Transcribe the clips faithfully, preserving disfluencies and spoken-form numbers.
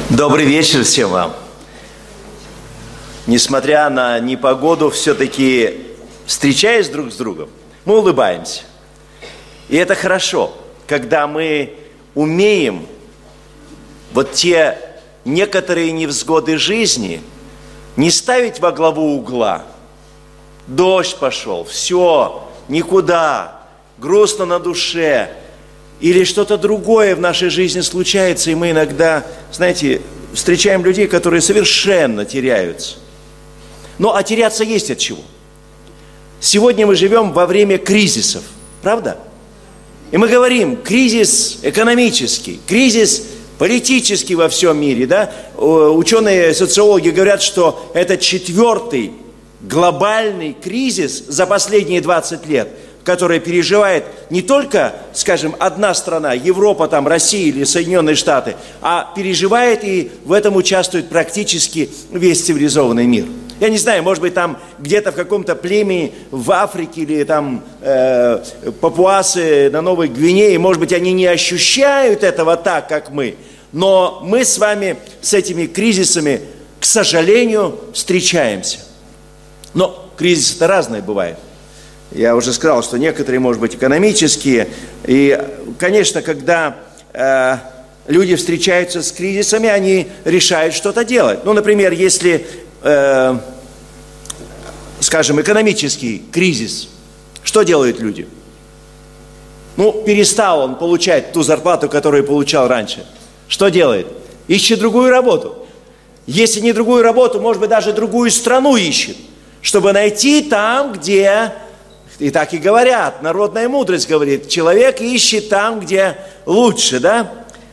Добрый вечер всем вам. Несмотря на непогоду, все-таки, встречаясь друг с другом, мы улыбаемся. И это хорошо, когда мы умеем вот те некоторые невзгоды жизни не ставить во главу угла. Дождь пошел, все, никуда, грустно на душе. Или что-то другое в нашей жизни случается, и мы иногда, знаете, встречаем людей, которые совершенно теряются. Ну, а теряться есть от чего. Сегодня мы живем во время кризисов, правда? И мы говорим, кризис экономический, кризис политический во всем мире, да? Ученые, социологи говорят, что это четвертый глобальный кризис за последние двадцать лет, который переживает не только, скажем, одна страна, Европа, там, Россия или Соединенные Штаты, а переживает и в этом участвует практически весь цивилизованный мир. Я не знаю, может быть, там где-то в каком-то племени в Африке или там э, папуасы на Новой Гвинее, может быть, они не ощущают этого так, как мы, но мы с вами с этими кризисами, к сожалению, встречаемся. Но кризисы-то разные бывают. Я уже сказал, что некоторые, может быть, экономические. И, конечно, когда э, люди встречаются с кризисами, они решают что-то делать. Ну, например, если, э, скажем, экономический кризис, что делают люди? Ну, перестал он получать ту зарплату, которую получал раньше. Что делает? Ищет другую работу. Если не другую работу, может быть, даже другую страну ищет, чтобы найти там, где... И так и говорят, народная мудрость говорит, человек ищет там, где лучше, да?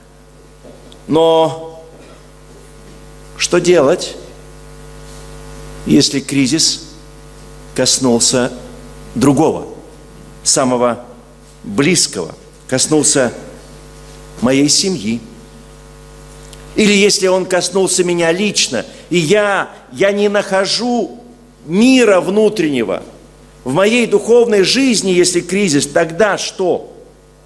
Но что делать, если кризис коснулся другого, самого близкого, коснулся моей семьи? Или если он коснулся меня лично, и я, я не нахожу мира внутреннего, в моей духовной жизни, если кризис, тогда что?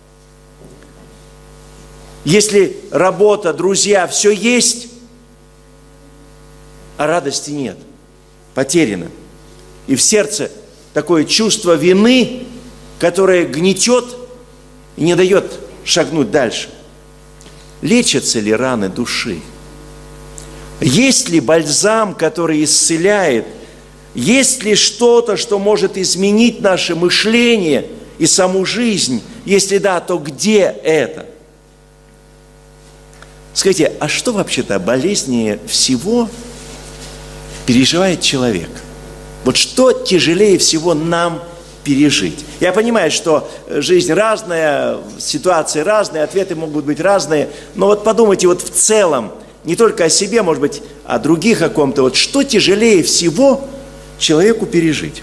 Если работа, друзья, все есть, а радости нет, потеряно. И в сердце такое чувство вины, которое гнетет и не дает шагнуть дальше. Лечатся ли раны души? Есть ли бальзам, который исцеляет? Есть ли что-то, что может изменить наше мышление и саму жизнь? Если да, то где это? Скажите, а что вообще-то болезненнее всего переживает человек? Вот что тяжелее всего нам пережить? Я понимаю, что жизнь разная, ситуации разные, ответы могут быть разные, но вот подумайте вот в целом, не только о себе, может быть, о других о ком-то, вот что тяжелее всего человеку пережить?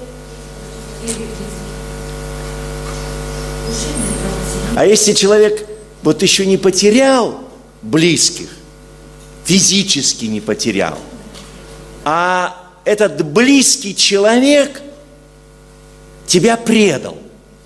А если человек вот еще не потерял близких, физически не потерял, а этот близкий человек тебя предал,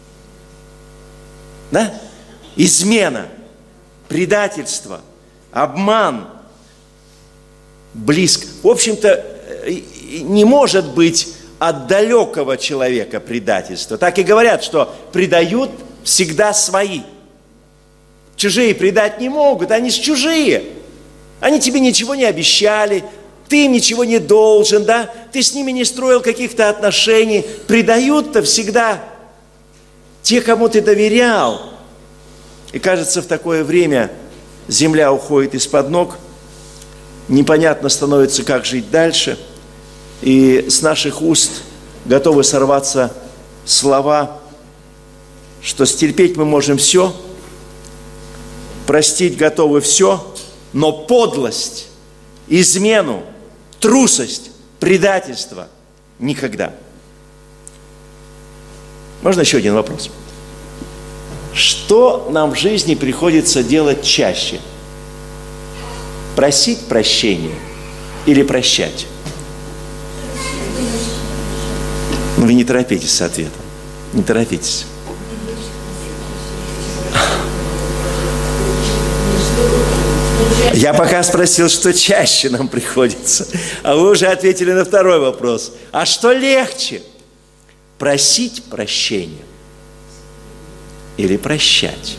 да? Измена, предательство, обман, близко. В общем-то, не может быть от далекого человека предательства. Так и говорят, что предают всегда свои. Чужие предать не могут, они же чужие. Они тебе ничего не обещали, ты им ничего не должен, да? Ты с ними не строил каких-то отношений. Предают-то всегда те, кому ты доверял. И кажется, в такое время земля уходит из-под ног, непонятно становится, как жить дальше. И с наших уст готовы сорваться слова, что стерпеть мы можем все, простить готовы все, но подлость, измену, трусость, предательство никогда. Можно еще один вопрос? Что нам в жизни приходится делать чаще? Просить прощения или прощать? Вы не торопитесь с ответом. Не торопитесь. Я пока спросил, что чаще нам приходится, а вы уже ответили на второй вопрос. А что легче? Просить прощения или прощать?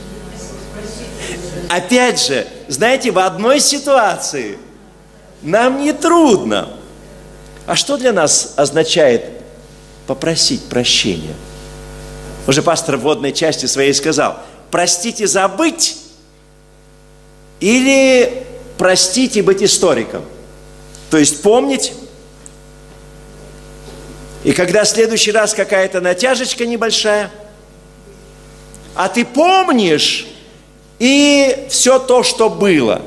Опять же, знаете, в одной ситуации нам не трудно. А что для нас означает попросить прощения? Уже пастор в вводной части своей сказал: простите, забыть или простите, быть историком. То есть помнить. И когда в следующий раз какая-то натяжечка небольшая, а ты помнишь и все то, что было.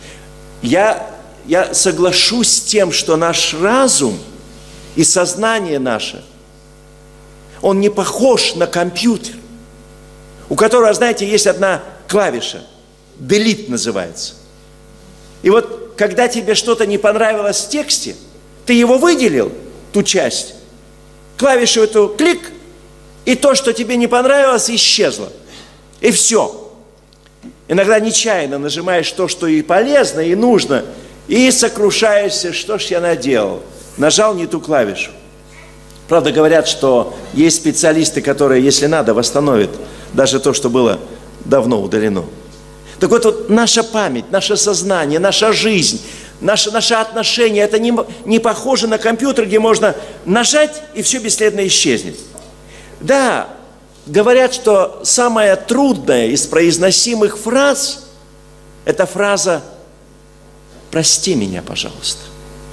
Я, я соглашусь с тем, что наш разум и сознание наше, он не похож на компьютер, у которого, знаете, есть одна клавиша, delete называется. И вот, когда тебе что-то не понравилось в тексте, ты его выделил, ту часть, клавишу эту клик, и то, что тебе не понравилось, исчезло. И все. Иногда нечаянно нажимаешь то, что и полезно, и нужно, и сокрушаешься, что ж я наделал. Нажал не ту клавишу. Правда, говорят, что есть специалисты, которые, если надо, восстановят даже то, что было давно удалено. Так вот, вот наша память, наше сознание, наша жизнь, наше, наше отношение, это не, не похоже на компьютер, где можно нажать, и все бесследно исчезнет. Да, говорят, что самая трудная из произносимых фраз – это фраза «прости меня, пожалуйста».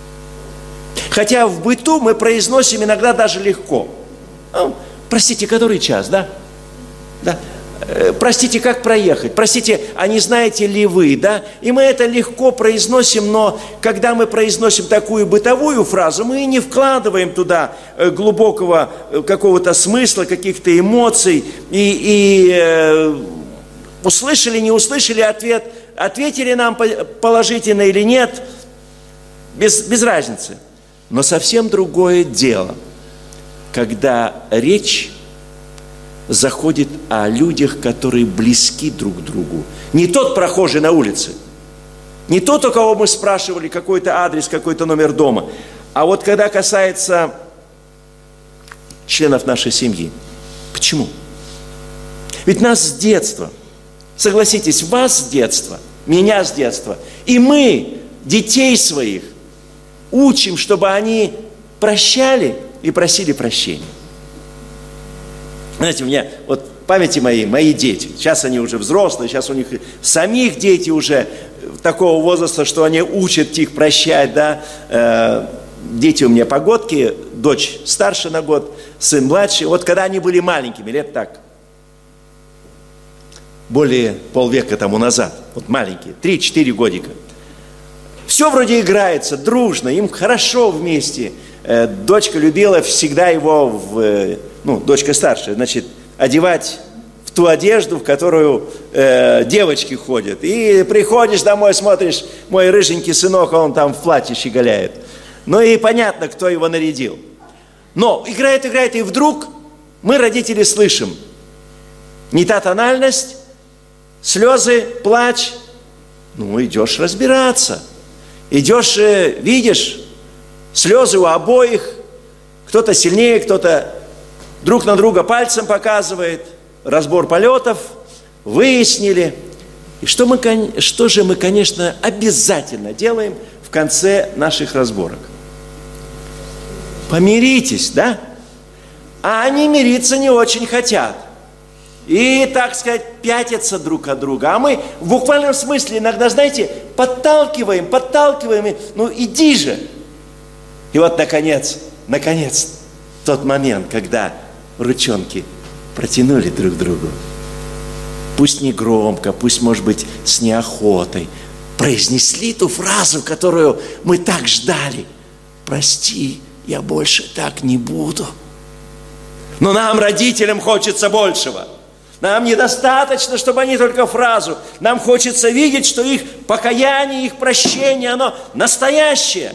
Хотя в быту мы произносим иногда даже легко. Ну, простите, который час, да? Да. Простите, как проехать? Простите, а не знаете ли вы, да? И мы это легко произносим, но когда мы произносим такую бытовую фразу, мы не вкладываем туда глубокого какого-то смысла, каких-то эмоций, и, и э, услышали, не услышали ответ, ответили нам положительно или нет, без, без разницы. Но совсем другое дело, когда речь заходит о людях, которые близки друг к другу. Не тот прохожий на улице, не тот, у кого мы спрашивали какой-то адрес, какой-то номер дома, а вот когда касается членов нашей семьи. Почему? Ведь нас с детства, согласитесь, вас с детства, меня с детства, и мы детей своих учим, чтобы они прощали и просили прощения. Знаете, у меня, вот в памяти моей, мои дети, сейчас они уже взрослые, сейчас у них самих дети уже такого возраста, что они учат их прощать, да. Э, дети у меня погодки, дочь старше на год, сын младший. Вот когда они были маленькими, лет так, более полвека тому назад, вот маленькие, три-четыре годика, все вроде играется, дружно, им хорошо вместе. Э, дочка любила всегда его в... Ну, дочка старшая, значит, одевать в ту одежду, в которую э, девочки ходят. И приходишь домой, смотришь, мой рыженький сынок, он там в платье щеголяет. Ну и понятно, кто его нарядил. Но играет, играет, и вдруг мы, родители, слышим не та тональность, слезы, плач. Ну, идешь разбираться. Идешь, э, видишь, слезы у обоих. Кто-то сильнее, кто-то друг на друга пальцем показывает, разбор полетов, выяснили. И что, мы, что же мы, конечно, обязательно делаем в конце наших разборок? Помиритесь, да? А они мириться не очень хотят. И, так сказать, пятятся друг от друга. А мы в буквальном смысле иногда, знаете, подталкиваем, подталкиваем, ну иди же. И вот, наконец, наконец, тот момент, когда ручонки протянули друг к другу. Пусть не громко, пусть, может быть, с неохотой. Произнесли ту фразу, которую мы так ждали. Прости, я больше так не буду. Но нам, родителям, хочется большего. Нам недостаточно, чтобы они только фразу. Нам хочется видеть, что их покаяние, их прощение, оно настоящее.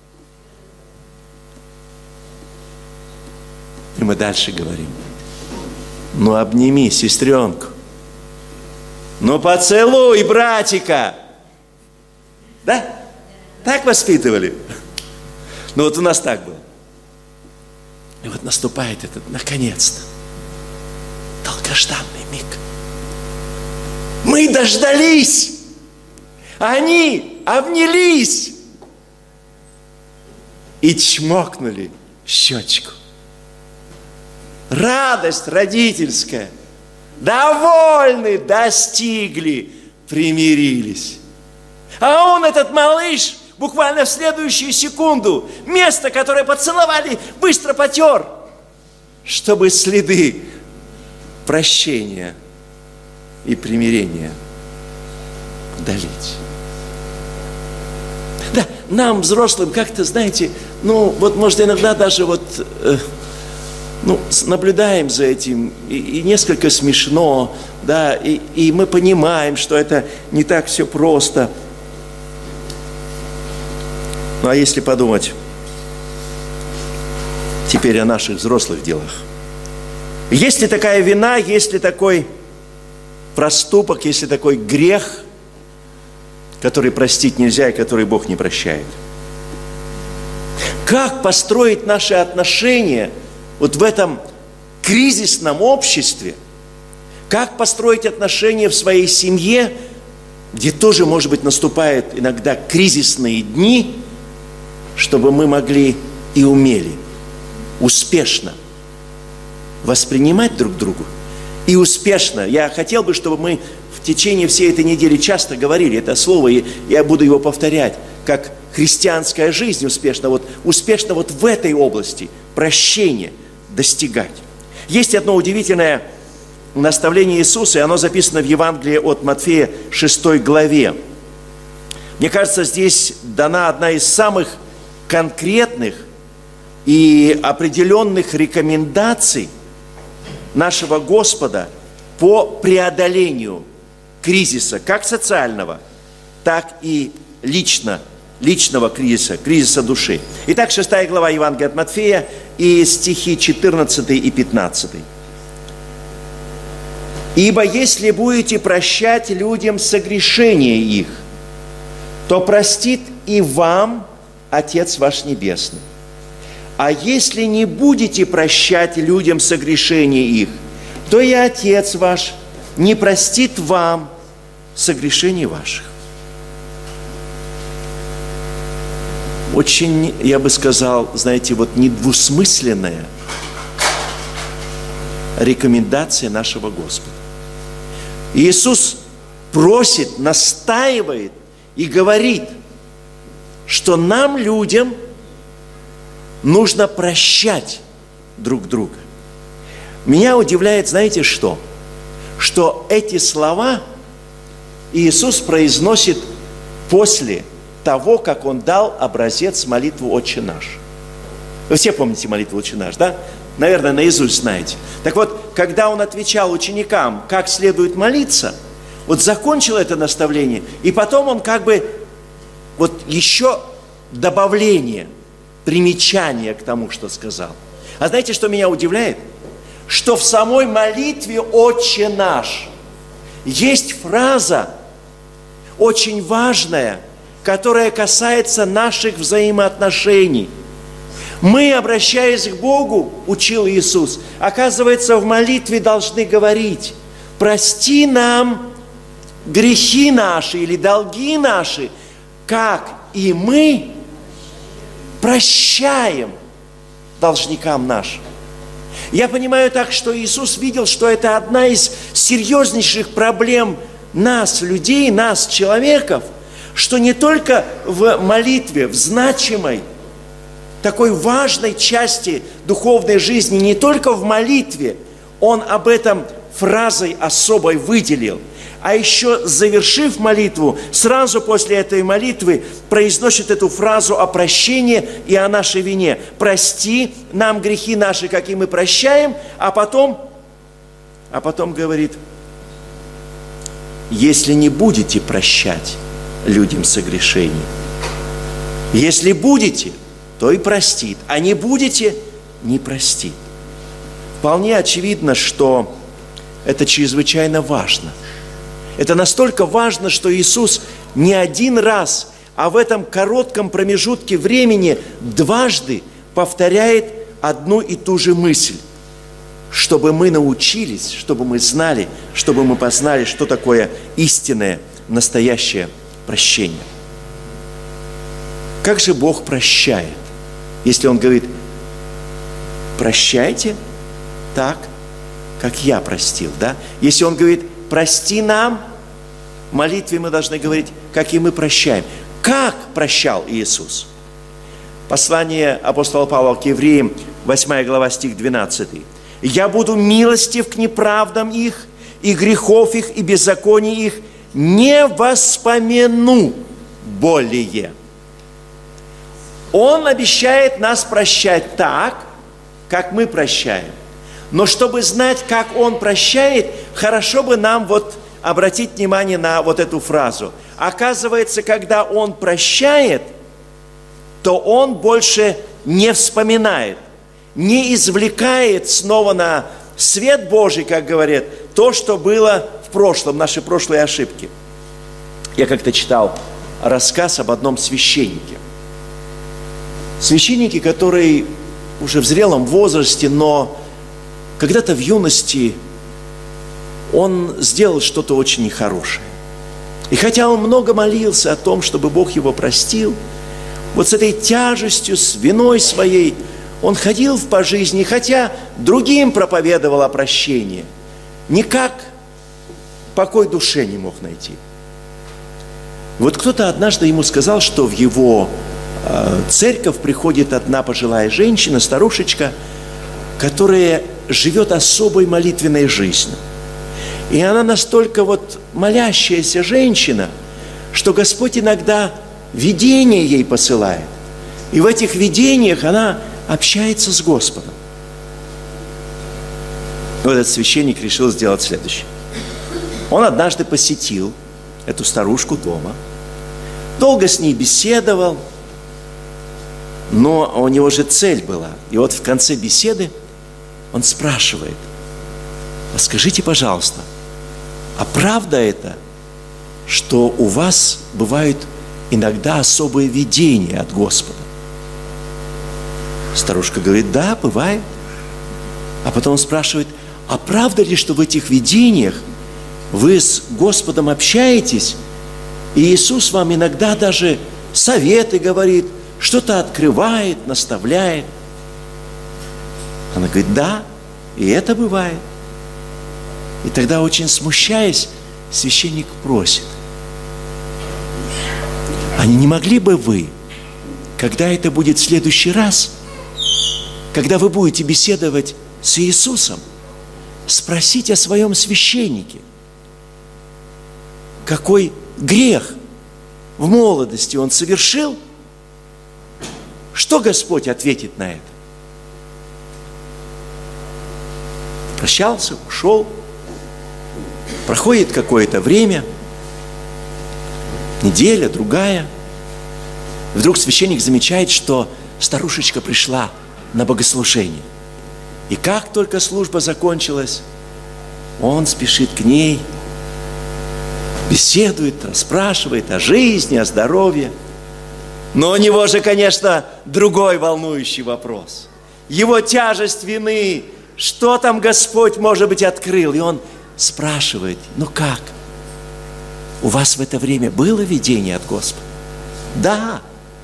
И мы дальше говорим. Ну, обними сестренку. Ну, поцелуй братика. Да? Так воспитывали? Ну вот у нас так было. И вот наступает этот, наконец-то, долгожданный миг. Мы дождались. Они обнялись и чмокнули в щечку. Радость родительская. Довольны, достигли, примирились. А он, этот малыш, буквально в следующую секунду место, которое поцеловали, быстро потер, чтобы следы прощения и примирения удалить. Да, нам, взрослым, как-то, знаете, ну, вот, может, иногда даже вот, э, ну, наблюдаем за этим, и, и несколько смешно, да, и, и мы понимаем, что это не так все просто. Ну, а если подумать теперь о наших взрослых делах? Есть ли такая вина, есть ли такой проступок, есть ли такой грех, который простить нельзя и который Бог не прощает? Как построить наши отношения вот в этом кризисном обществе? Как построить отношения в своей семье, где тоже, может быть, наступают иногда кризисные дни, чтобы мы могли и умели успешно воспринимать друг друга и успешно. Я хотел бы, чтобы мы в течение всей этой недели часто говорили это слово, и я буду его повторять, как христианская жизнь успешно, вот успешно вот в этой области прощения достигать. Есть одно удивительное наставление Иисуса, и оно записано в Евангелии от Матфея, шестой главе. Мне кажется, здесь дана одна из самых конкретных и определенных рекомендаций нашего Господа по преодолению кризиса, как социального, так и лично, личного кризиса, кризиса души. Итак, шестая глава Евангелия от Матфея и стихи четырнадцатый и пятнадцатый. «Ибо если будете прощать людям согрешения их, то простит и вам Отец ваш Небесный. А если не будете прощать людям согрешения их, то и Отец ваш не простит вам согрешений ваших». Очень, я бы сказал, знаете, вот недвусмысленная рекомендация нашего Господа. Иисус просит, настаивает и говорит, что нам, людям, нужно прощать друг друга. Меня удивляет, знаете что? Что эти слова Иисус произносит после того, как Он дал образец молитвы «Отче наш». Вы все помните молитву «Отче наш», да? Наверное, наизусть знаете. Так вот, когда Он отвечал ученикам, как следует молиться, вот закончил это наставление, и потом Он как бы вот еще добавление, примечание к тому, что сказал. А знаете, что меня удивляет? Что в самой молитве «Отче наш» есть фраза очень важная, которая касается наших взаимоотношений. Мы, обращаясь к Богу, учил Иисус, оказывается, в молитве должны говорить: «Прости нам грехи наши или долги наши, как и мы прощаем должникам нашим». Я понимаю так, что Иисус видел, что это одна из серьезнейших проблем нас, людей, нас, человеков, что не только в молитве, в значимой, такой важной части духовной жизни, не только в молитве Он об этом фразой особой выделил, а еще, завершив молитву, сразу после этой молитвы произносит эту фразу о прощении и о нашей вине. «Прости нам грехи наши, как и мы прощаем», а потом, а потом говорит: «Если не будете прощать людям согрешений, если будете, то и простит, а не будете, не простит». Вполне очевидно, что это чрезвычайно важно. Это настолько важно, что Иисус не один раз а в этом коротком промежутке времени дважды повторяет одну и ту же мысль, чтобы мы научились, чтобы мы знали, чтобы мы познали, что такое истинное, настоящее прощение. Как же Бог прощает, если Он говорит: прощайте так, как я простил, да? Если Он говорит: прости нам, в молитве мы должны говорить: как и мы прощаем. Как прощал Иисус? Послание апостола Павла к евреям, восьмая глава, стих двенадцатый. «Я буду милостив к неправдам их, и грехов их, и беззаконий их не воспомяну более». Он обещает нас прощать так, как мы прощаем. Но чтобы знать, как Он прощает, хорошо бы нам вот обратить внимание на вот эту фразу. Оказывается, когда Он прощает, то Он больше не вспоминает, не извлекает снова на свет Божий, как говорят, то, что было в прошлом, наши прошлые ошибки. Я как-то читал рассказ об одном священнике. Священнике, который уже в зрелом возрасте, но когда-то в юности он сделал что-то очень нехорошее. И хотя он много молился о том, чтобы Бог его простил, вот с этой тяжестью, с виной своей, он ходил по жизни, хотя другим проповедовал о прощении, никак покой душе не мог найти. Вот кто-то однажды ему сказал, что в его э, церковь приходит одна пожилая женщина, старушечка, которая живет особой молитвенной жизнью. И она настолько вот молящаяся женщина, что Господь иногда видения ей посылает. И в этих видениях она общается с Господом. Но этот священник решил сделать следующее. Он однажды посетил эту старушку дома, долго с ней беседовал, но у него же цель была. И вот в конце беседы он спрашивает: а скажите, пожалуйста, а правда это, что у вас бывают иногда особые видения от Господа? Старушка говорит: да, бывает. А потом он спрашивает: а правда ли, что в этих видениях вы с Господом общаетесь, и Иисус вам иногда даже советы говорит, что-то открывает, наставляет? Она говорит: да, и это бывает. И тогда, очень смущаясь, священник просит: а не могли бы вы, когда это будет в следующий раз, когда вы будете беседовать с Иисусом, спросить о своем священнике, какой грех в молодости он совершил? Что Господь ответит на это? Прощался, ушел. Проходит какое-то время, неделя, другая. Вдруг священник замечает, что старушечка пришла на богослужение. И как только служба закончилась, он спешит к ней, беседует, расспрашивает о жизни, о здоровье. Но у него же, конечно, другой волнующий вопрос. Его тяжесть вины, что там Господь, может быть, открыл. И он спрашивает: ну как? У вас в это время было видение от Господа? Да.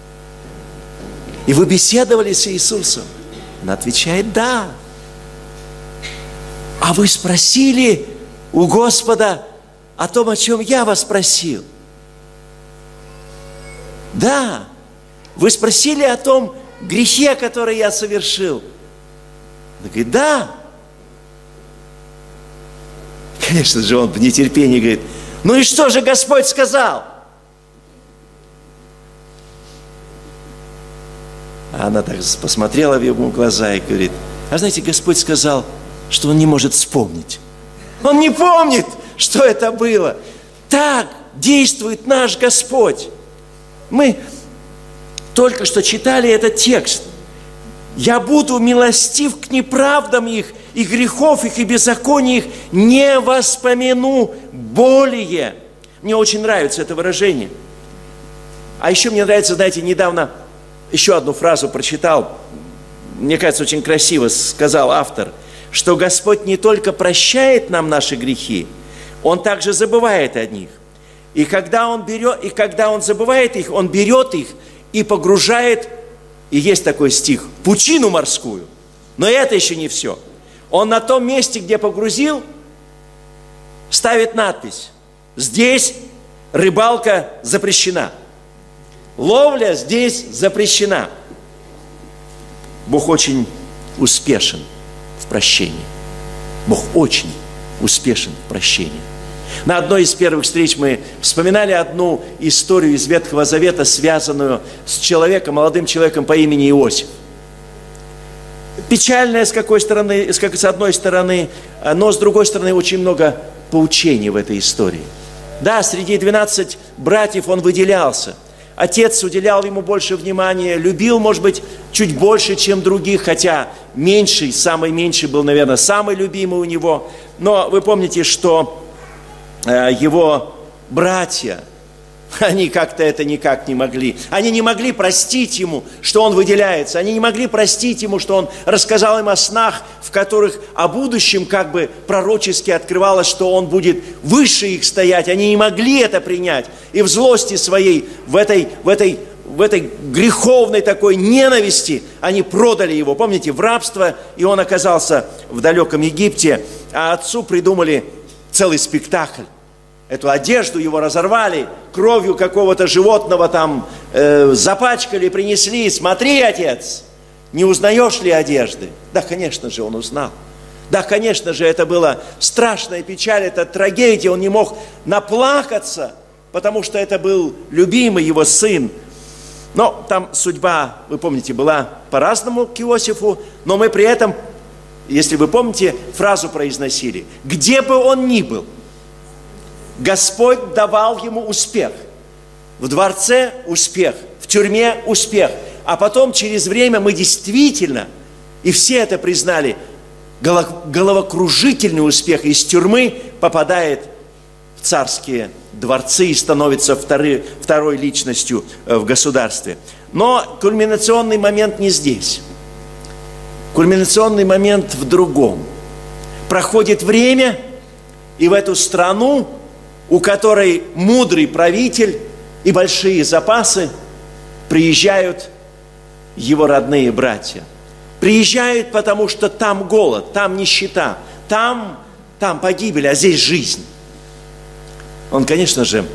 И вы беседовали с Иисусом? Он отвечает: да. А вы спросили у Господа о том, о чем я вас спросил? Да. Вы спросили о том грехе, который я совершил? Он говорит: да. Конечно же, он в нетерпении говорит: ну и что же Господь сказал? А она так посмотрела в его глаза и говорит: а знаете, Господь сказал, что Он не может вспомнить. Он не помнит, что это было. Так действует наш Господь. Мы только что читали этот текст. «Я буду милостив к неправдам их, и грехов их, и беззаконий их не воспомяну более». Мне очень нравится это выражение. А еще мне нравится, знаете, недавно еще одну фразу прочитал, мне кажется, очень красиво сказал автор, что Господь не только прощает нам наши грехи, Он также забывает о них. И когда Он берет, и когда Он забывает их, Он берет их и погружает, и есть такой стих, в пучину морскую. Но это еще не все. Он на том месте, где погрузил, ставит надпись: здесь рыбалка запрещена. Ловля здесь запрещена. Бог очень успешен в прощении. Бог очень успешен в прощении. На одной из первых встреч мы вспоминали одну историю из Ветхого Завета, связанную с человеком, молодым человеком по имени Иосиф. Печальная с какой стороны, с одной стороны, но с другой стороны очень много поучений в этой истории. Да, среди двенадцати братьев он выделялся. Отец уделял ему больше внимания, любил, может быть, чуть больше, чем других, хотя меньший, самый меньший был, наверное, самый любимый у него. Но вы помните, что э, его братья, они как-то это никак не могли. Они не могли простить ему, что он выделяется. Они не могли простить ему, что он рассказал им о снах, в которых о будущем как бы пророчески открывалось, что он будет выше их стоять. Они не могли это принять. И в злости своей, в этой, в этой, в этой греховной такой ненависти они продали его. Помните, в рабство, и он оказался в далеком Египте, а отцу придумали целый спектакль. Эту одежду его разорвали, кровью какого-то животного там э, запачкали, принесли. Смотри, отец, не узнаешь ли одежды? Да, конечно же, он узнал. Да, конечно же, это была страшная печаль, это трагедия. Он не мог наплакаться, потому что это был любимый его сын. Но там судьба, вы помните, была по-разному к Иосифу, но мы при этом, если вы помните, фразу произносили: где бы он ни был, Господь давал ему успех. В дворце успех, в тюрьме успех. А потом через время мы действительно, и все это признали, головокружительный успех. Из тюрьмы попадает в царские дворцы и становится второй, второй личностью в государстве. Но кульминационный момент не здесь. Кульминационный момент в другом. Проходит время, и в эту страну, у которой мудрый правитель и большие запасы, приезжают его родные братья. Приезжают, потому что там голод, там нищета, там, там погибель, а здесь жизнь. Он, конечно же,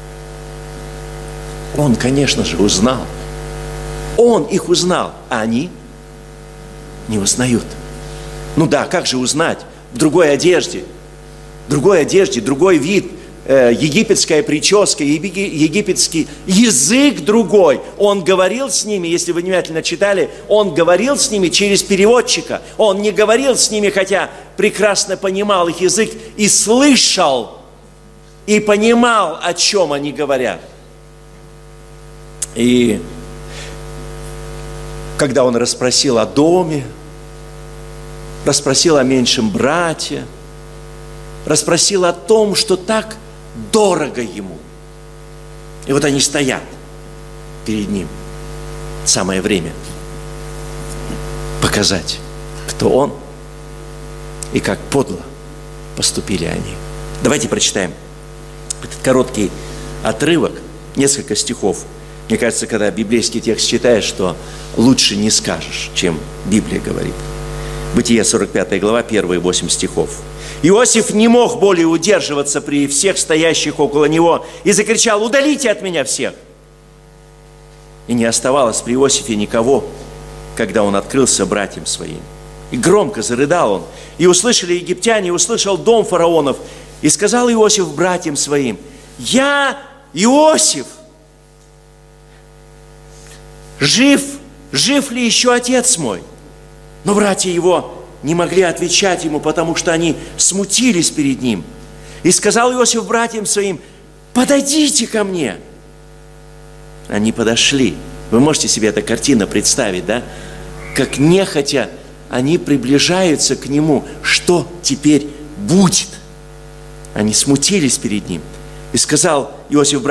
он, конечно же, узнал. Он их узнал, а они не узнают. Ну да, как же узнать? В другой одежде, в другой одежде, другой вид, египетская прическа, египетский язык другой. Он говорил с ними, если вы внимательно читали, он говорил с ними через переводчика. Он не говорил с ними, хотя прекрасно понимал их язык и слышал, и понимал, о чем они говорят. И когда он расспросил о доме, расспросил о меньшем брате, расспросил о том, что так дорого ему. И вот они стоят перед ним. Самое время показать, кто он и как подло поступили они. Давайте прочитаем этот короткий отрывок, несколько стихов. Мне кажется, когда библейский текст читаешь, что лучше не скажешь, чем Библия говорит. Бытие сорок пятая глава, первые восемь стихов. Иосиф не мог более удерживаться при всех стоящих около него и закричал: удалите от меня всех. И не оставалось при Иосифе никого, когда он открылся братьям своим. И громко зарыдал он. И услышали египтяне, и услышал дом фараонов. И сказал Иосиф братьям своим: я Иосиф. Жив, жив ли еще отец мой? Но братья его не могли отвечать ему, потому что они смутились перед ним. И сказал Иосиф братьям своим: подойдите ко мне. Они подошли. Вы можете себе эту картину представить, да? Как нехотя они приближаются к нему. Что теперь будет? Они смутились перед ним. И сказал Иосиф братьям: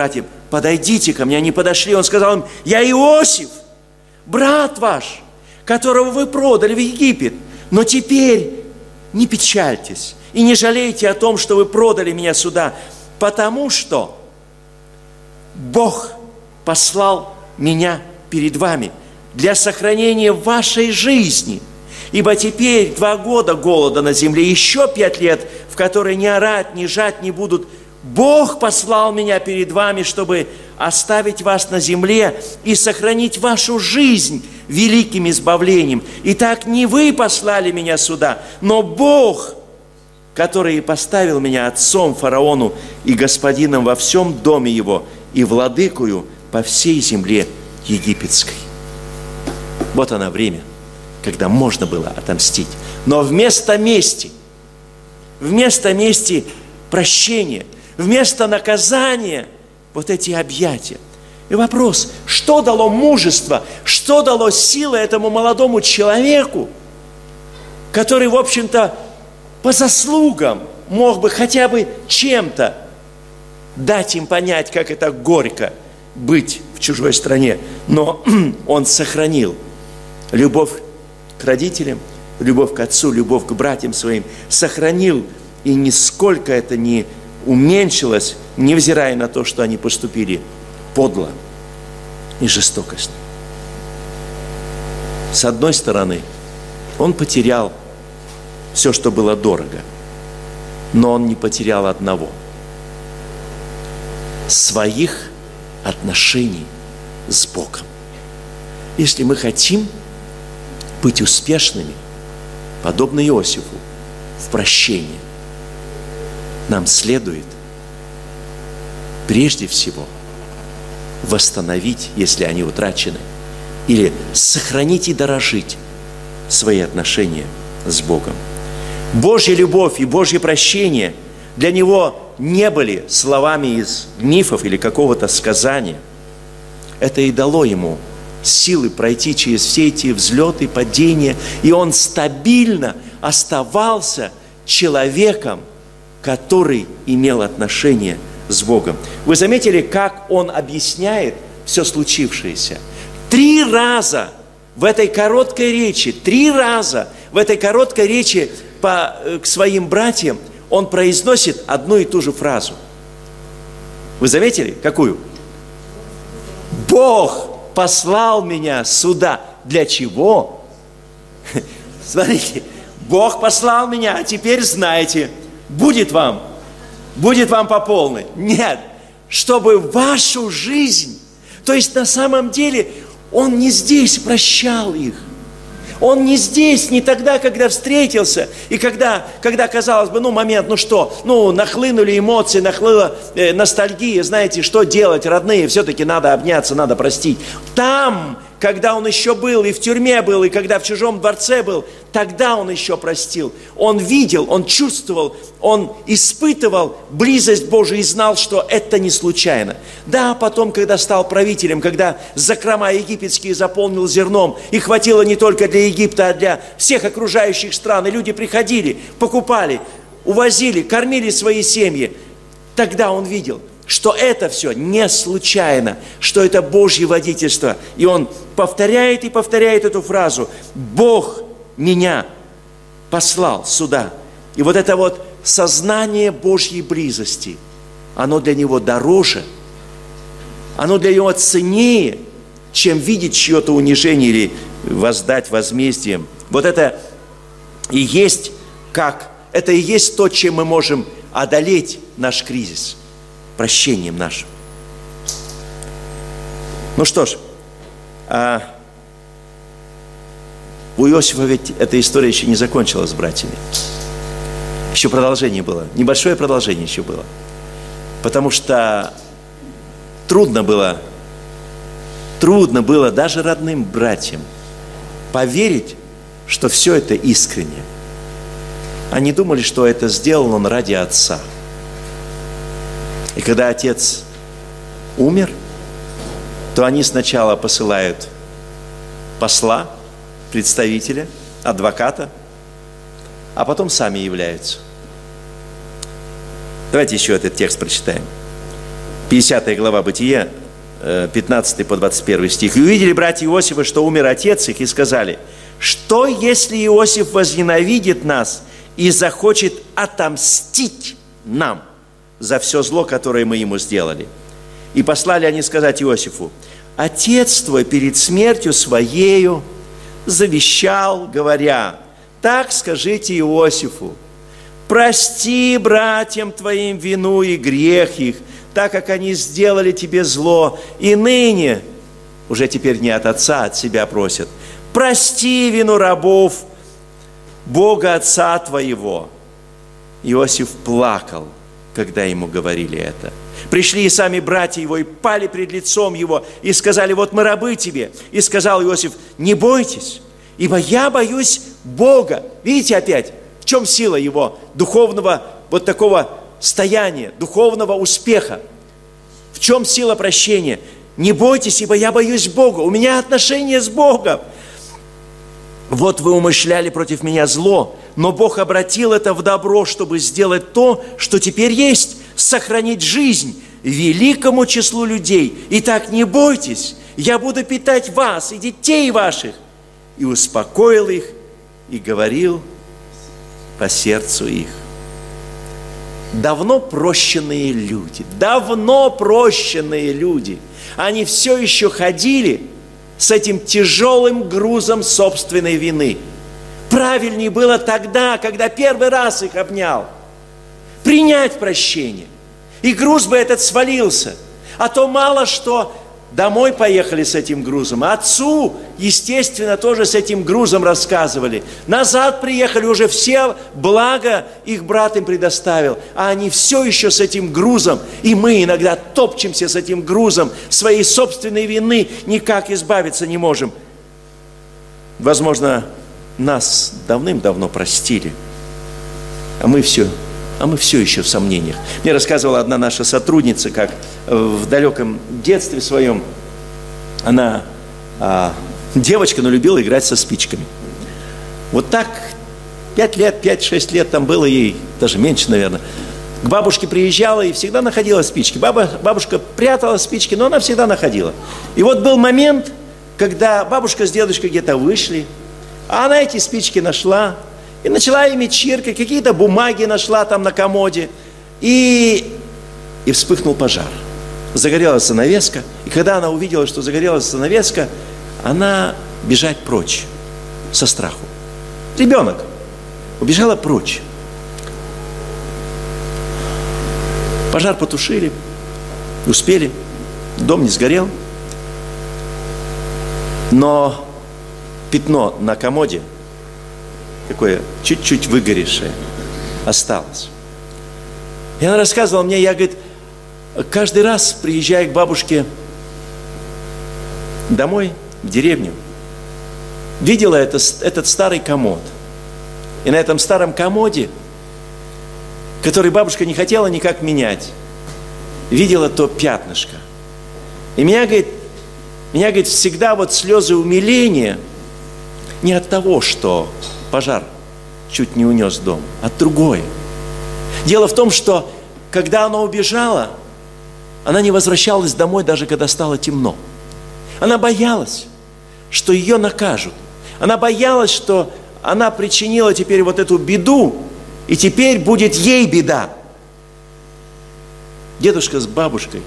подойдите ко мне. Они подошли, он сказал им: я Иосиф, брат ваш, которого вы продали в Египет. Но теперь не печальтесь и не жалейте о том, что вы продали меня сюда, потому что Бог послал меня перед вами для сохранения вашей жизни. Ибо теперь два года голода на земле, еще пять лет, в которые ни орать, ни жать не будут. Бог послал меня перед вами, чтобы оставить вас на земле и сохранить вашу жизнь великим избавлением. Итак, не вы послали меня сюда, но Бог, который и поставил меня отцом фараону и господином во всем доме его и владыкою по всей земле египетской. Вот оно время, когда можно было отомстить. Но вместо мести, вместо мести прощения, вместо наказания вот эти объятия. И вопрос, что дало мужество, что дало силы этому молодому человеку, который, в общем-то, по заслугам мог бы хотя бы чем-то дать им понять, как это горько быть в чужой стране. Но он сохранил любовь к родителям, любовь к отцу, любовь к братьям своим. Сохранил, и нисколько это не уменьшилось, невзирая на то, что они поступили подло и жестокостно. С одной стороны, он потерял все, что было дорого, но он не потерял одного – своих отношений с Богом. Если мы хотим быть успешными, подобно Иосифу, в прощении, нам следует прежде всего восстановить, если они утрачены, или сохранить и дорожить свои отношения с Богом. Божья любовь и Божье прощение для него не были словами из мифов или какого-то сказания. Это и дало ему силы пройти через все эти взлеты, падения, и он стабильно оставался человеком, который имел отношение с Богом. Вы заметили, как он объясняет все случившееся? Три раза в этой короткой речи, три раза в этой короткой речи по, к своим братьям он произносит одну и ту же фразу. Вы заметили, какую? Бог послал меня сюда. Для чего? Смотрите, Бог послал меня, а теперь знаете, будет вам, будет вам по полной. Нет, чтобы вашу жизнь, то есть на самом деле он не здесь прощал их. Он не здесь, не тогда, когда встретился, и когда, когда казалось бы, ну, момент, ну что, ну, нахлынули эмоции, нахлынула э, ностальгия, знаете, что делать, родные, все-таки надо обняться, надо простить. Там, когда он еще был, и в тюрьме был, и когда в чужом дворце был, тогда он еще простил. Он видел, он чувствовал, он испытывал близость Божию и знал, что это не случайно. Да, потом, когда стал правителем, когда закрома египетские заполнил зерном, и хватило не только для Египта, а для всех окружающих стран, и люди приходили, покупали, увозили, кормили свои семьи, тогда он видел, что это все не случайно, что это Божье водительство. И он повторяет и повторяет эту фразу: Бог меня послал сюда. И вот это вот сознание Божьей близости, оно для него дороже, оно для него ценнее, чем видеть чье-то унижение или воздать возмездием. Вот это и есть как, это и есть то, чем мы можем одолеть наш кризис. Прощением нашим. Ну что ж, а у Иосифа ведь эта история еще не закончилась с братьями. Еще продолжение было, небольшое продолжение еще было. Потому что трудно было, трудно было даже родным братьям поверить, что все это искренне. Они думали, что это сделал он ради отца. И когда отец умер, то они сначала посылают посла, представителя, адвоката, а потом сами являются. Давайте еще этот текст прочитаем. пятидесятая глава Бытия, пятнадцатый по двадцать первый стих. «И увидели братья Иосифа, что умер отец их, и сказали: что, если Иосиф возненавидит нас и захочет отомстить нам за все зло, которое мы ему сделали? И послали они сказать Иосифу: отец твой перед смертью своею завещал, говоря: так скажите Иосифу: прости братьям твоим вину и грех их, так как они сделали тебе зло, и ныне, уже теперь не от отца, от себя просят, прости вину рабов Бога отца твоего». Иосиф плакал, когда ему говорили это. Пришли и сами братья его, и пали пред лицом его, и сказали: вот мы рабы тебе. И сказал Иосиф: не бойтесь, ибо я боюсь Бога. Видите опять, в чем сила его духовного вот такого стояния, духовного успеха? В чем сила прощения? Не бойтесь, ибо я боюсь Бога. У меня отношения с Богом. Вот вы умышляли против меня зло, но Бог обратил это в добро, чтобы сделать то, что теперь есть, сохранить жизнь великому числу людей. Итак, не бойтесь, я буду питать вас и детей ваших. И успокоил их, и говорил по сердцу их. Давно прощенные люди, давно прощенные люди, они все еще ходили с этим тяжелым грузом собственной вины. Правильнее было тогда, когда первый раз их обнял, принять прощение. И груз бы этот свалился. А то мало что домой поехали с этим грузом. Отцу, естественно, тоже с этим грузом рассказывали. Назад приехали, уже все блага их брат им предоставил. А они все еще с этим грузом. И мы иногда топчемся с этим грузом своей собственной вины, никак избавиться не можем. Возможно, нас давным-давно простили, а мы все, а мы все еще в сомнениях. Мне рассказывала одна наша сотрудница, как в далеком детстве своем она, а, девочка, но любила играть со спичками. Вот так, пять лет, пять-шесть лет там было ей, даже меньше, наверное. К бабушке приезжала и всегда находила спички. Баба, бабушка прятала спички, но она всегда находила. И вот был момент, когда бабушка с дедушкой где-то вышли, а она эти спички нашла и начала ими чиркать, какие-то бумаги нашла там на комоде. И, и вспыхнул пожар. Загорелась занавеска. И когда она увидела, что загорелась занавеска, она бежать прочь со страху. Ребенок убежала прочь. Пожар потушили, успели, дом не сгорел. Но пятно на комоде, такое чуть-чуть выгоревшее, осталось. И она рассказывала мне, я, говорит, каждый раз, приезжая к бабушке домой, в деревню, видела это, этот старый комод. И на этом старом комоде, который бабушка не хотела никак менять, видела то пятнышко. И меня, говорит, меня, говорит, всегда вот слезы умиления не от того, что пожар чуть не унес дом, а от другое. Дело в том, что когда она убежала, она не возвращалась домой, даже когда стало темно. Она боялась, что ее накажут. Она боялась, что она причинила теперь вот эту беду, и теперь будет ей беда. Дедушка с бабушкой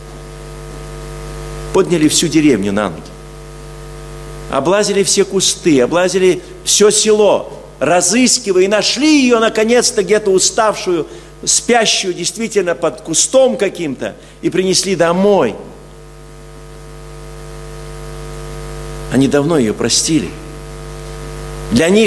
подняли всю деревню на ноги. Облазили все кусты, облазили все село, разыскивая, и нашли ее, наконец-то, где-то уставшую, спящую, действительно, под кустом каким-то, и принесли домой. Они давно ее простили. Для них,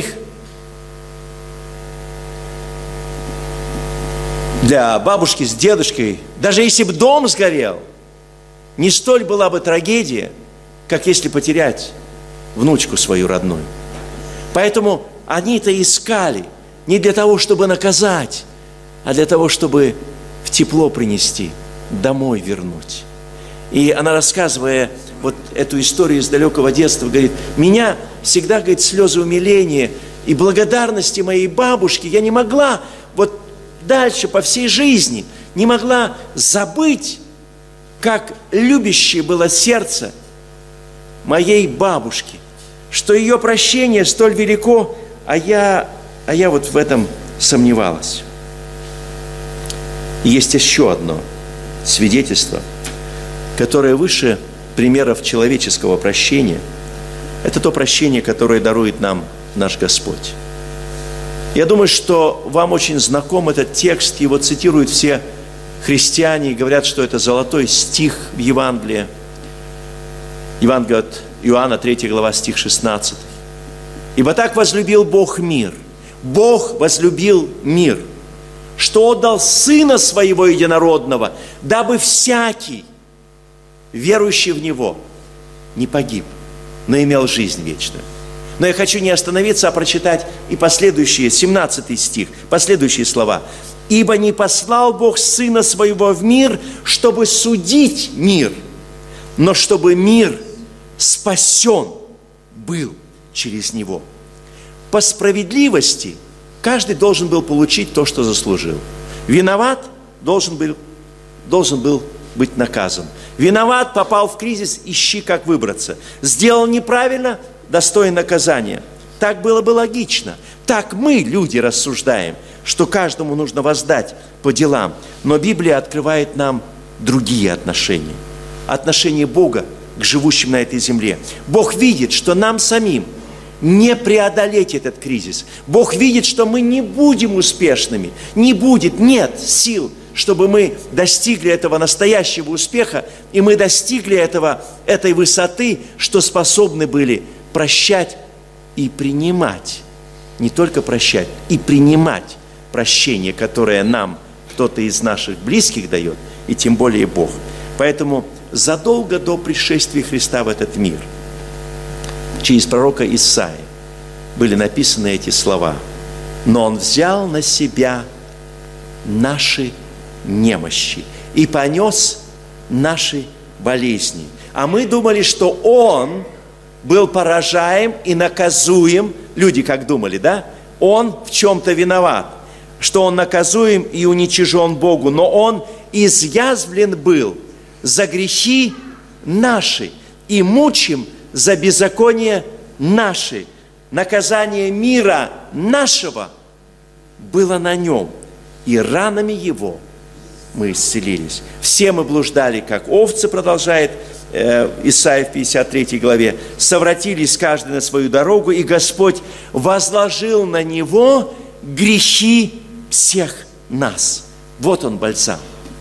для бабушки с дедушкой, даже если бы дом сгорел, не столь была бы трагедия, как если потерять внучку свою родную. Поэтому они-то искали не для того, чтобы наказать, а для того, чтобы в тепло принести, домой вернуть. И она, рассказывая вот эту историю из далекого детства, говорит, меня всегда, говорит, слезы умиления и благодарности моей бабушки, я не могла вот дальше по всей жизни, не могла забыть как любящее было сердце моей бабушки, что ее прощение столь велико, а я, а я вот в этом сомневалась. И есть еще одно свидетельство, которое выше примеров человеческого прощения. Это то прощение, которое дарует нам наш Господь. Я думаю, что вам очень знаком этот текст, его цитируют все христиане и говорят, что это золотой стих в Евангелии. Евангелие от Иоанна, третья глава, стих шестнадцатый. «Ибо так возлюбил Бог мир, Бог возлюбил мир, что отдал Сына Своего Единородного, дабы всякий, верующий в Него, не погиб, но имел жизнь вечную». Но я хочу не остановиться, а прочитать и последующие, семнадцатый стих, последующие слова. «Ибо не послал Бог Сына Своего в мир, чтобы судить мир, но чтобы мир спасен был через Него». По справедливости каждый должен был получить то, что заслужил. Виноват должен был, должен был быть наказан. Виноват, попал в кризис, ищи, как выбраться. Сделал неправильно, достоин наказания. Так было бы логично. Так мы, люди, рассуждаем, что каждому нужно воздать по делам. Но Библия открывает нам другие отношения. Отношение Бога к живущим на этой земле. Бог видит, что нам самим не преодолеть этот кризис. Бог видит, что мы не будем успешными. Не будет, нет сил, чтобы мы достигли этого настоящего успеха, и мы достигли этого, этой высоты, что способны были прощать и принимать. Не только прощать, и принимать прощение, которое нам кто-то из наших близких дает, и тем более Бог. Поэтому задолго до пришествия Христа в этот мир, через пророка Исаии были написаны эти слова. «Но Он взял на себя наши немощи и понес наши болезни». А мы думали, что Он был поражаем и наказуем. Люди как думали, да? Он в чем-то виноват, что Он наказуем и уничижен Богу. Но Он изъязвлен был за грехи наши и мучим за беззаконие наши. Наказание мира нашего было на Нем, и ранами Его мы исцелились. Все мы блуждали, как овцы, продолжает э, Исайя в пятьдесят третьей главе, совратились каждый на свою дорогу, и Господь возложил на Него грехи всех нас. Вот Он бальзам.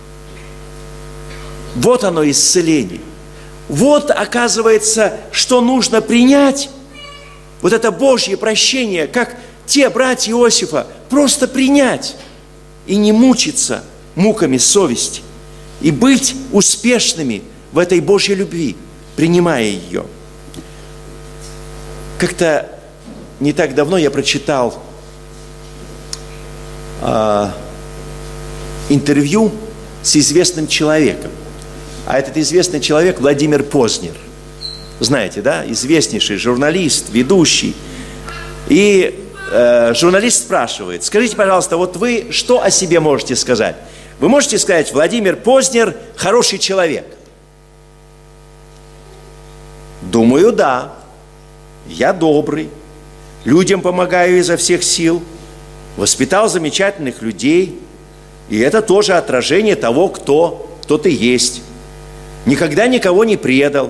Вот оно исцеление. Вот, оказывается, что нужно принять, вот это Божье прощение, как те братья Иосифа, просто принять и не мучиться муками совести, и быть успешными в этой Божьей любви, принимая ее. Как-то не так давно я прочитал э, интервью с известным человеком. А этот известный человек Владимир Познер. Знаете, да? Известнейший журналист, ведущий. И э, журналист спрашивает: скажите, пожалуйста, вот вы что о себе можете сказать? Вы можете сказать: Владимир Познер хороший человек? Думаю, да. Я добрый, людям помогаю изо всех сил, воспитал замечательных людей. И это тоже отражение того, кто, кто ты есть. Никогда никого не предал.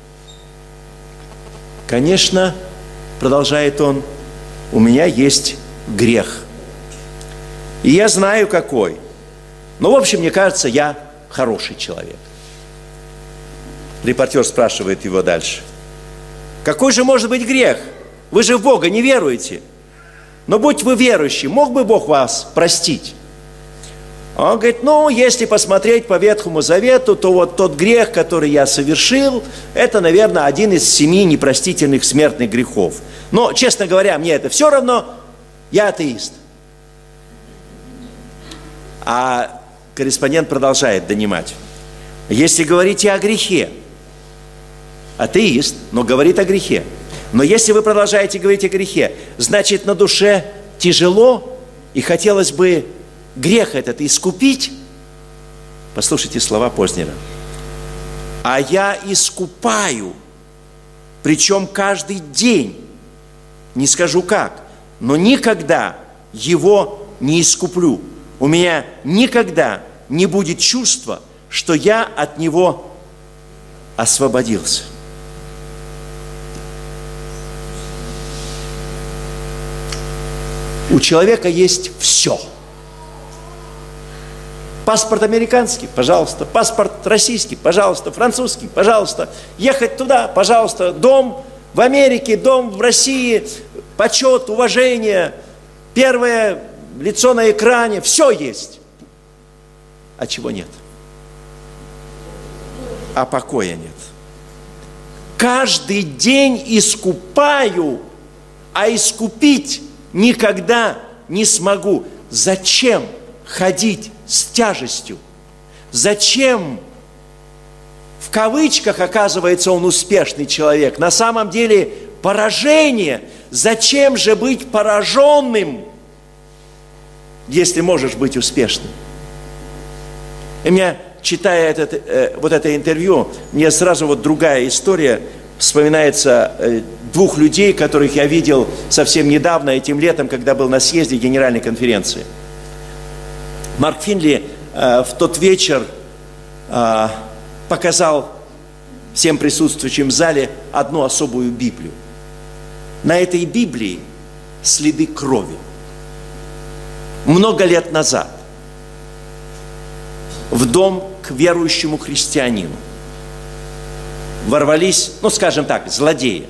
Конечно, продолжает он, у меня есть грех. И я знаю, какой. Но, в общем, мне кажется, я хороший человек. Репортер спрашивает его дальше: какой же может быть грех? Вы же в Бога не веруете. Но будь вы верующий, мог бы Бог вас простить? Он говорит: ну, если посмотреть по Ветхому Завету, то вот тот грех, который я совершил, это, наверное, один из семи непростительных смертных грехов. Но, честно говоря, мне это все равно, я атеист. А корреспондент продолжает донимать. Если говорите о грехе, атеист, но говорит о грехе. Но если вы продолжаете говорить о грехе, значит, на душе тяжело, и хотелось бы грех этот искупить. Послушайте слова Познера. а я искупаю, причем каждый день, не скажу как, но никогда его не искуплю. У меня никогда не будет чувства, что я от него освободился. У человека есть все. Паспорт американский, пожалуйста. Паспорт российский, пожалуйста. Французский, пожалуйста. Ехать туда, пожалуйста. Дом в Америке, дом в России, почет, уважение, первое лицо на экране. Все есть. А чего нет? А покоя нет. Каждый день искупаю, а искупить никогда не смогу. Зачем ходить с тяжестью? Зачем, в кавычках, оказывается, он успешный человек? На самом деле поражение. Зачем же быть пораженным, если можешь быть успешным? И меня, читая этот, э, вот это интервью, мне сразу вот другая история вспоминается э, двух людей, которых я видел совсем недавно, этим летом, когда был на съезде Генеральной конференции. Марк Финли э, в тот вечер э, показал всем присутствующим в зале одну особую Библию. На этой Библии следы крови. Много лет назад в дом к верующему христианину ворвались, ну, скажем так, злодеи.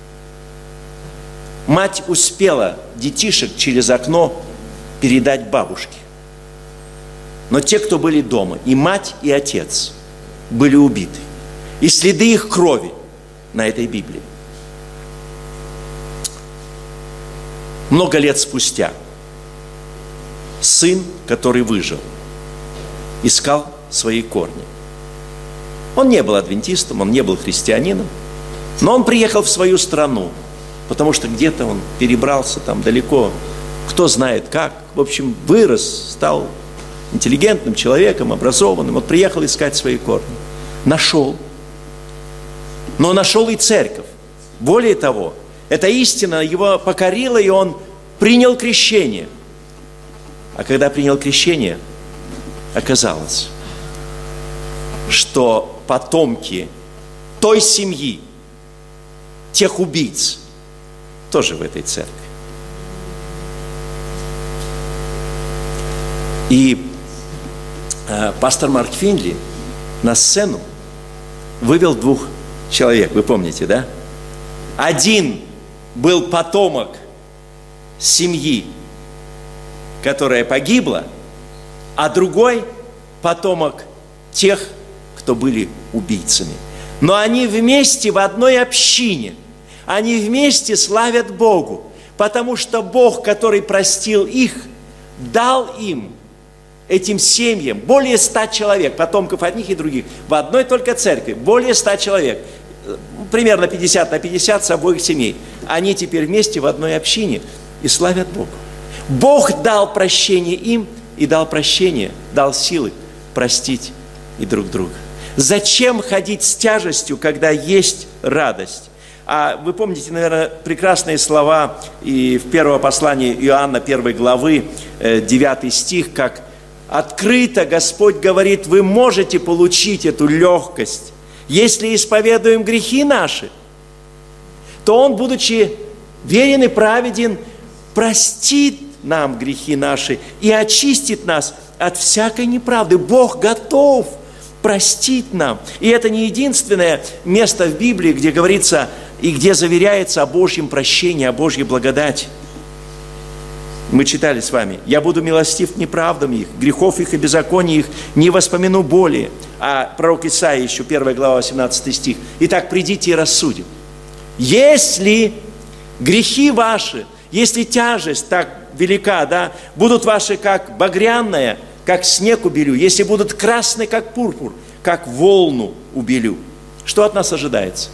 Мать успела детишек через окно передать бабушке. Но те, кто были дома, и мать, и отец, были убиты. И следы их крови на этой Библии. Много лет спустя сын, который выжил, искал свои корни. Он не был адвентистом, он не был христианином, но он приехал в свою страну, потому что где-то он перебрался там далеко, кто знает как. В общем, вырос, стал интеллигентным человеком, образованным. Он приехал искать свои корни. Нашел. Но нашел и церковь. Более того, эта истина его покорила, и он принял крещение. А когда принял крещение, оказалось, что потомки той семьи, тех убийц, тоже в этой церкви. И э, пастор Марк Финли на сцену вывел двух человек, вы помните, да? Один был потомок семьи, которая погибла, а другой потомок тех, кто были убийцами. Но они вместе в одной общине, они вместе славят Богу, потому что Бог, который простил их, дал им, этим семьям, более ста человек, потомков одних и других, в одной только церкви, более ста человек, примерно пятьдесят на пятьдесят с обоих семей. Они теперь вместе в одной общине и славят Бога. Бог дал прощение им и дал прощение, дал силы простить и друг друга. Зачем ходить с тяжестью, когда есть радость? А вы помните, наверное, прекрасные слова и в первом послании Иоанна, первой главы, девятый стих, как открыто Господь говорит, вы можете получить эту легкость. Если исповедуем грехи наши, то Он, будучи верен и праведен, простит нам грехи наши и очистит нас от всякой неправды. Бог готов простить нам. И это не единственное место в Библии, где говорится и где заверяется о Божьем прощении, о Божьей благодати. Мы читали с вами: «Я буду милостив к неправдам их, грехов их и беззаконий их не воспомяну более». А пророк Исаия, еще первая глава, восемнадцатый стих. «Итак, придите и рассудим. Если грехи ваши, если тяжесть так велика, да, будут ваши как багряная, как снег убелю, если будут красные, как пурпур, как волну убелю». Что от нас ожидается?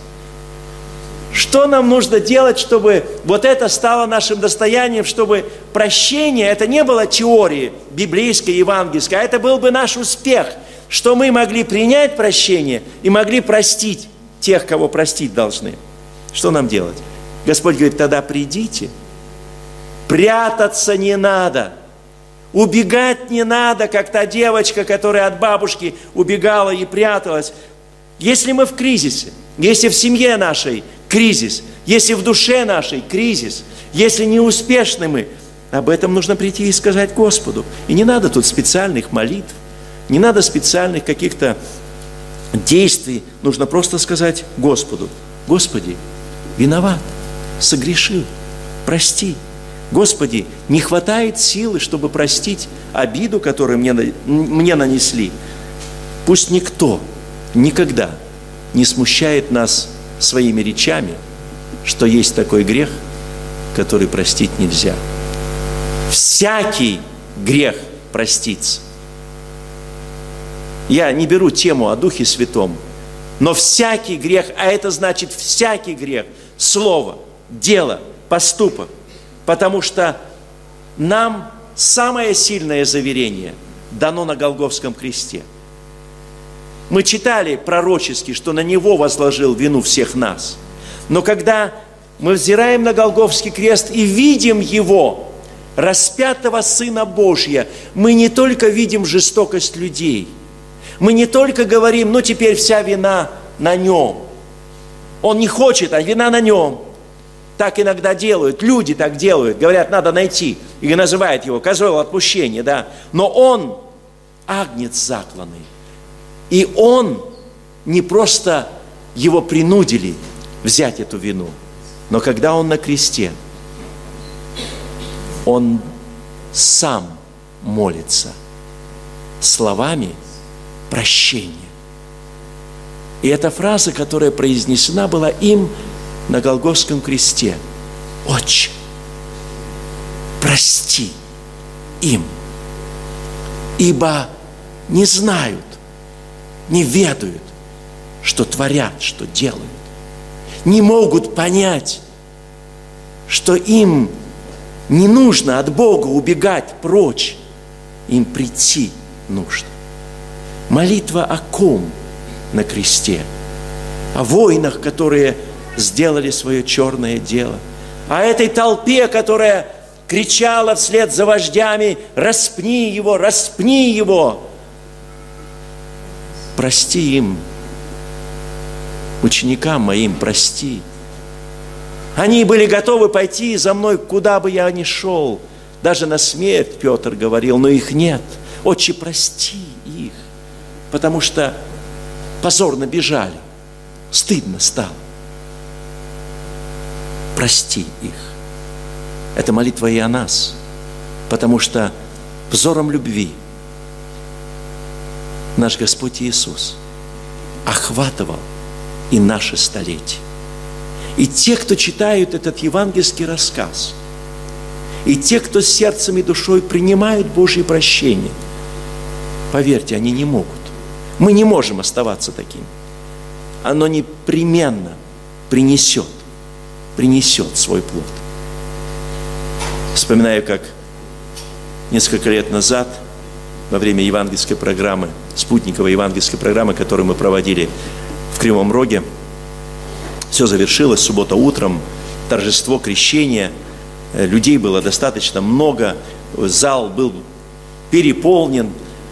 Что нам нужно делать, чтобы вот это стало нашим достоянием, чтобы прощение, это не было теорией библейской, евангельской, а это был бы наш успех, что мы могли принять прощение и могли простить тех, кого простить должны. Что нам делать? Господь говорит, тогда придите. Прятаться не надо. Убегать не надо, как та девочка, которая от бабушки убегала и пряталась. Если мы в кризисе, если в семье нашей кризис, если в душе нашей кризис, если неуспешны мы, об этом нужно прийти и сказать Господу. И не надо тут специальных молитв, не надо специальных каких-то действий. Нужно просто сказать Господу: Господи, виноват, согрешил, прости. Господи, не хватает силы, чтобы простить обиду, которую мне, мне нанесли. Пусть никто никогда не смущает нас своими речами, что есть такой грех, который простить нельзя. Всякий грех простится. Я не беру тему о Духе Святом, но всякий грех, а это значит всякий грех, слово, дело, поступок, потому что нам самое сильное заверение дано на Голгофском кресте. Мы читали пророчески, что на Него возложил вину всех нас. Но когда мы взираем на Голгофский крест и видим Его, распятого Сына Божия, мы не только видим жестокость людей, мы не только говорим, ну теперь вся вина на Нем. Он не хочет, а вина на Нем. Так иногда делают, люди так делают, говорят, надо найти, и называют Его козел отпущения, да. Но Он агнец закланный. И Он не просто Его принудили взять эту вину, но когда Он на кресте, Он сам молится словами прощения. И эта фраза, которая произнесена была им на Голгофском кресте: Отче, прости им, ибо не знают, не ведают, что творят, что делают. Не могут понять, что им не нужно от Бога убегать прочь, им прийти нужно. Молитва о ком на кресте? О воинах, которые сделали свое черное дело. О этой толпе, которая кричала вслед за вождями: распни его, распни его. Прости им, ученикам моим прости. Они были готовы пойти за мной, куда бы я ни шел. Даже на смерть Петр говорил, но их нет. Отче, прости их, потому что позорно бежали, стыдно стало. Прости их. Это молитва и о нас, потому что взором любви наш Господь Иисус охватывал и наши столетия. И те, кто читают этот евангельский рассказ, и те, кто сердцем и душой принимают Божье прощение, поверьте, они не могут. Мы не можем оставаться такими. Оно непременно принесет, принесет свой плод. Вспоминаю, как несколько лет назад, во время евангельской программы, спутниковой евангельской программы, которую мы проводили в Кривом Роге, все завершилось, суббота утром, торжество крещения, людей было достаточно много, зал был переполнен,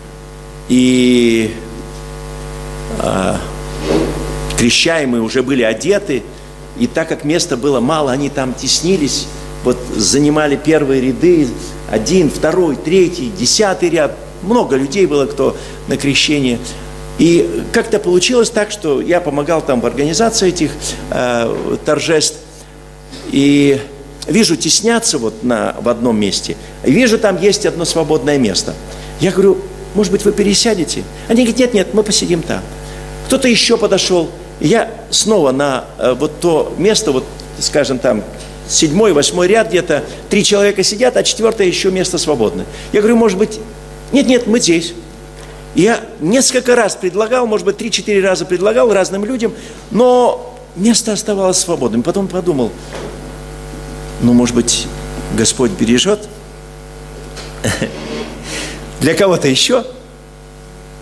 и а, крещаемые уже были одеты, и так как места было мало, они там теснились, вот занимали первые ряды, один, второй, третий, десятый ряд, много людей было, кто на крещение. И как-то получилось так, что я помогал там в организации этих э, торжеств, и вижу, теснятся вот на, в одном месте, и вижу, там есть одно свободное место. Я говорю, может быть, вы пересядете? Они говорят, нет, нет, мы посидим там. Кто-то еще подошел, и я снова на э, вот то место, вот, скажем, там, седьмой, восьмой ряд где-то, три человека сидят, а четвертое еще место свободное. Я говорю, может быть, нет, нет, мы здесь. И я несколько раз предлагал, может быть, три-четыре раза предлагал разным людям, но место оставалось свободным. Потом подумал, ну, может быть, Господь бережет для кого-то еще.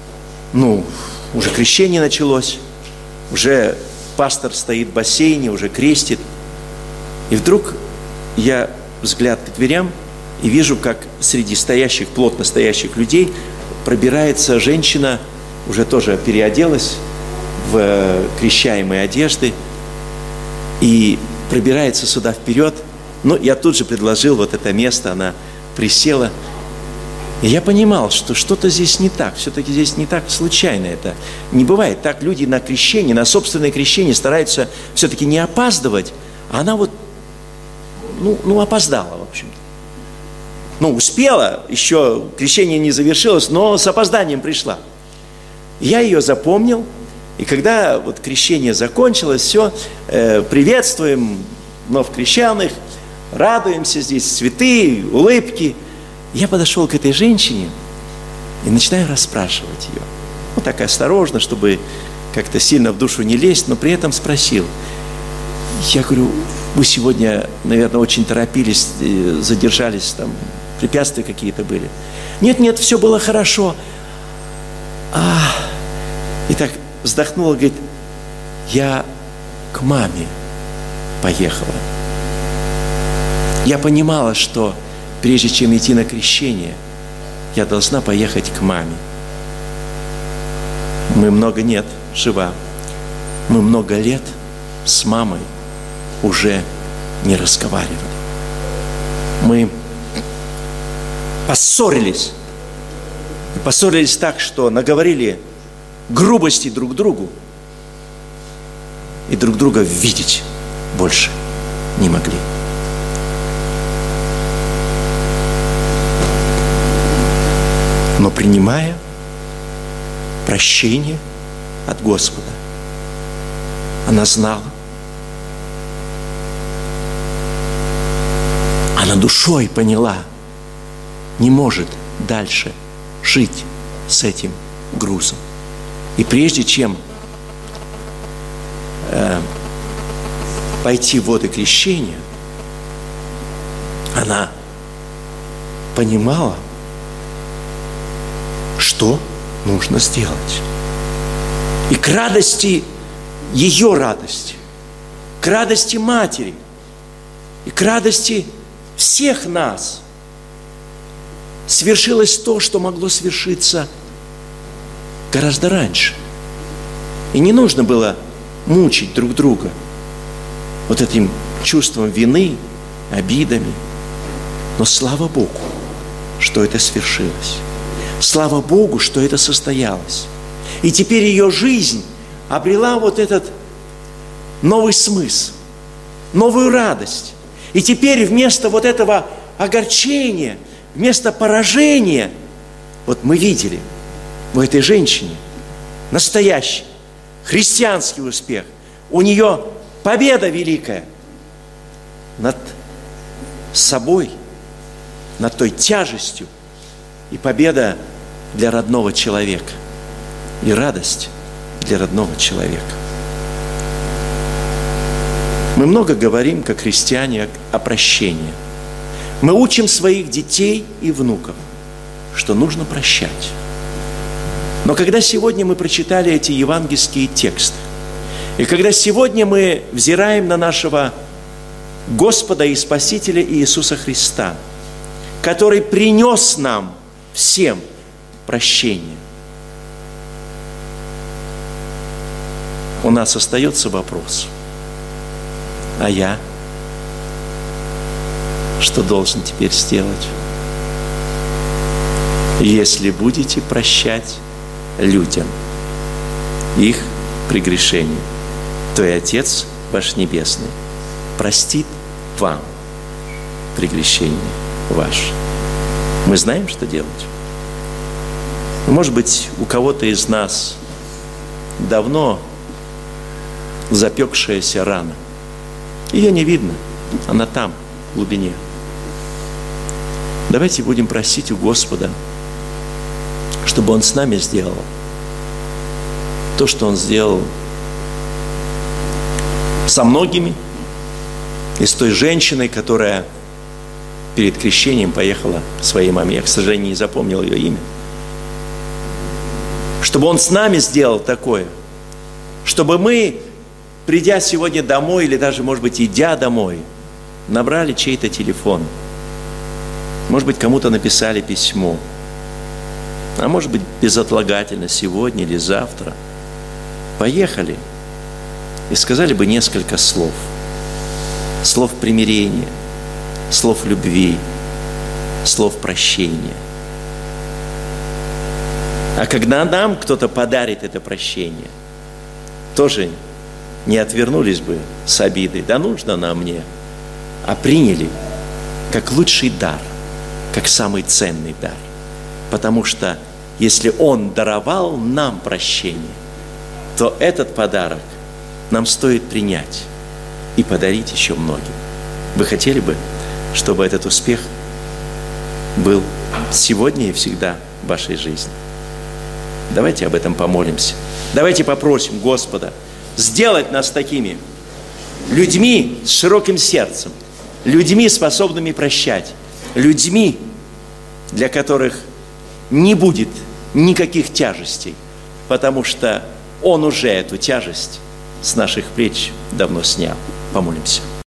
ну, уже крещение началось, уже пастор стоит в бассейне, уже крестит. И вдруг я взгляд к дверям и вижу, как среди стоящих, плотно стоящих людей пробирается женщина, уже тоже переоделась в крещаемые одежды и пробирается сюда вперед. Ну, я тут же предложил вот это место, она присела. И я понимал, что что-то здесь не так, все-таки здесь не так случайно это. Не бывает так, люди на крещение, на собственное крещение стараются все-таки не опаздывать, а она вот, ну, ну опоздала, в общем-то. Ну, успела, еще крещение не завершилось, но с опозданием пришла. Я ее запомнил, и когда вот крещение закончилось, все, э, приветствуем вновь крещенных, радуемся здесь, цветы, улыбки. Я подошел к этой женщине и начинаю расспрашивать ее. Ну, так осторожно, чтобы как-то сильно в душу не лезть, но при этом спросил. Я говорю, вы сегодня, наверное, очень торопились, задержались, там, препятствия какие-то были. Нет, нет, все было хорошо. А, и так вздохнула, говорит, я к маме поехала. Я понимала, что прежде чем идти на крещение, я должна поехать к маме. Мы много нет, жива. Мы много лет с мамой уже не разговаривали. Мы поссорились. И поссорились так, что наговорили грубости друг другу. И друг друга видеть больше не могли. Но принимая прощение от Господа, она знала, она душой поняла, не может дальше жить с этим грузом. И прежде чем э, пойти в воды крещения, она понимала, что нужно сделать. И к радости, ее радости, к радости матери, и к радости всех нас свершилось то, что могло свершиться гораздо раньше. И не нужно было мучить друг друга вот этим чувством вины, обидами. Но слава Богу, что это свершилось. Слава Богу, что это состоялось. И теперь ее жизнь обрела вот этот новый смысл, новую радость. И теперь вместо вот этого огорчения, вместо поражения, вот мы видели в этой женщине настоящий христианский успех. У нее победа великая над собой, над той тяжестью, и победа для родного человека, и радость для родного человека. Мы много говорим, как христиане, о прощении. Мы учим своих детей и внуков, что нужно прощать. Но когда сегодня мы прочитали эти евангельские тексты, и когда сегодня мы взираем на нашего Господа и Спасителя Иисуса Христа, который принес нам всем прощение, у нас остается вопрос: а я что должен теперь сделать? Если будете прощать людям их прегрешения, то и Отец ваш Небесный простит вам прегрешение ваше. Мы знаем, что делать. Может быть, у кого-то из нас давно запекшаяся рана. Ее не видно, она там, в глубине. Давайте будем просить у Господа, чтобы Он с нами сделал то, что Он сделал со многими, и с той женщиной, которая перед крещением поехала к своей маме. Я, к сожалению, не запомнил ее имя. Чтобы чтобы Он с нами сделал такое, чтобы мы, придя сегодня домой, или даже, может быть, идя домой, набрали чей-то телефон, может быть, кому-то написали письмо, а может быть, безотлагательно сегодня или завтра, поехали и сказали бы несколько слов, слов примирения, слов любви, слов прощения. А когда нам кто-то подарит это прощение, тоже не отвернулись бы с обидой, да нужно нам мне, а приняли как лучший дар, как самый ценный дар. Потому что если Он даровал нам прощение, то этот подарок нам стоит принять и подарить еще многим. Вы хотели бы, чтобы этот успех был сегодня и всегда в вашей жизни? Давайте об этом помолимся. Давайте попросим Господа сделать нас такими людьми с широким сердцем, людьми, способными прощать, людьми, для которых не будет никаких тяжестей, потому что Он уже эту тяжесть с наших плеч давно снял. Помолимся.